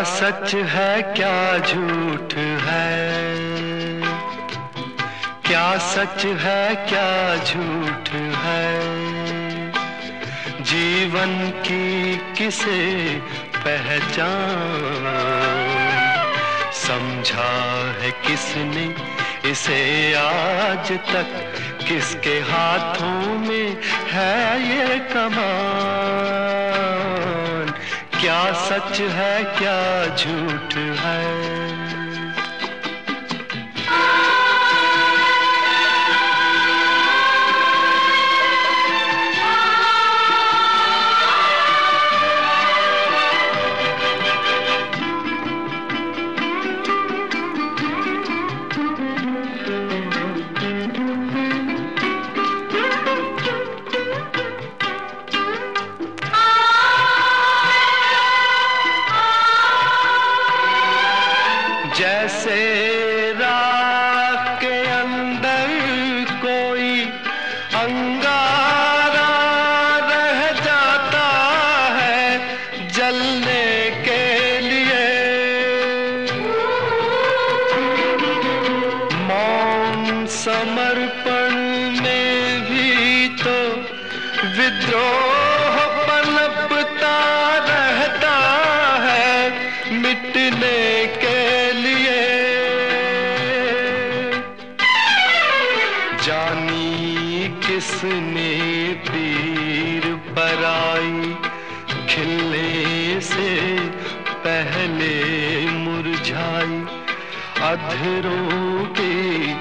सच है क्या झूठ है, क्या सच है क्या झूठ है, जीवन की किसे पहचान, समझा है किसने इसे आज तक, किसके हाथों में है ये कमान, क्या सच है क्या झूठ है। जैसे राख के अंदर कोई अंगारा रह जाता है जलने के लिए, मौन समर्पण में भी तो विद्रोह पनपता रहता है मिटने के लिए। जानी किसने पीर पराई, खिलने से पहले मुरझाई, अधरों की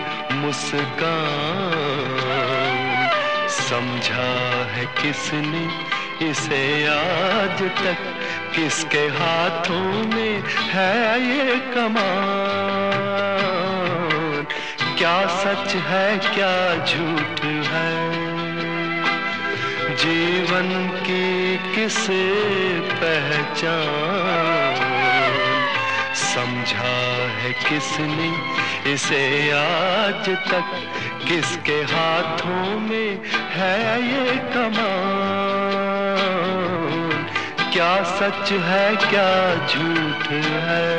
मुस्कान, समझा है किसने इसे आज तक, किसके हाथों में है ये कमान, क्या सच है क्या झूठ है, जीवन की किसे पहचान, समझा है किसने इसे आज तक, किसके हाथों में है ये कमान, क्या सच है क्या झूठ है।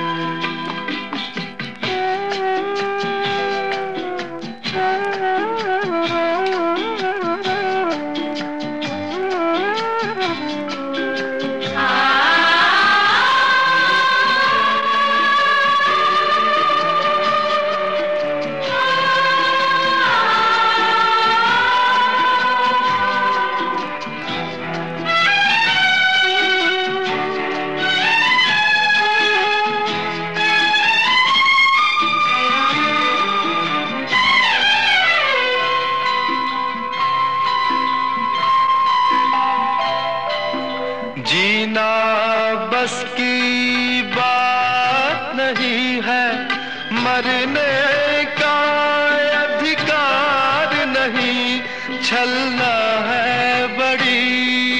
जीना बस की बात नहीं है, मरने का अधिकार नहीं, छलना है बड़ी,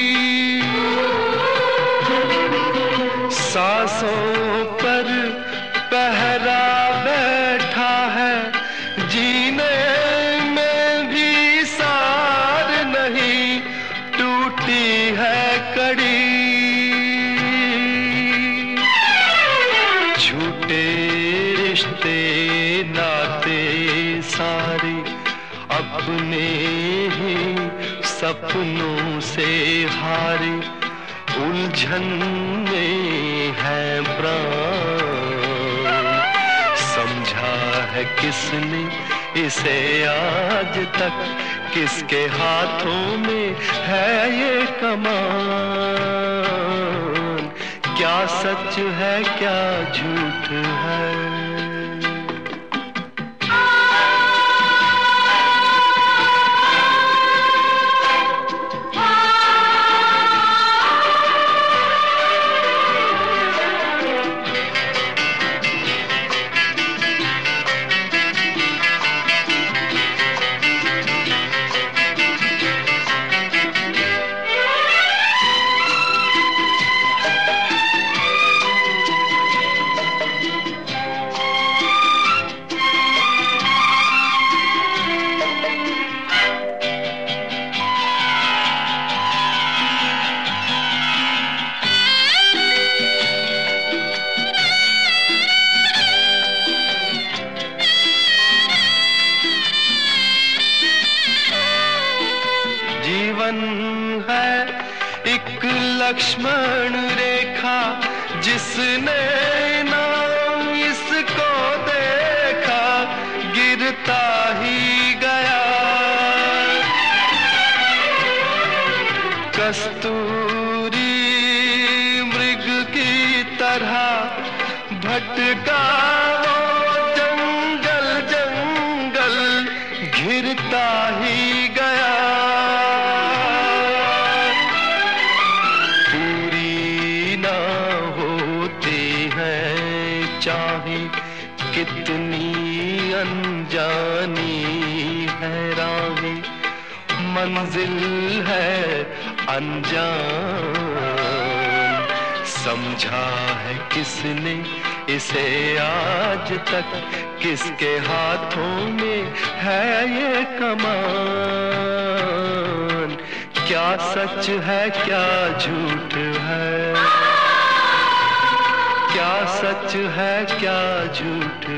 सांसों पर पहरा बैठा है, जीने में भी सार नहीं, टूटी है कड़ी, झूठे रिश्ते नाते सारे अपने ही सपनों से हारे, उलझन में है प्राण, समझा है किसने इसे आज तक, किसके हाथों में है ये कमान, क्या सच है क्या झूठ है। लक्ष्मण रेखा जिसने ना इसको देखा गिरता ही गया। कस्तूरी मृग की तरह भटका वो जंगल जंगल घिरता ही गया। पूरी ना होती है चाहे कितनी अनजानी है राहें, मंजिल है अनजान। समझा है किसने इसे आज तक, किसके हाथों में है ये कमान। क्या सच है क्या झूठ है, क्या सच है क्या झूठ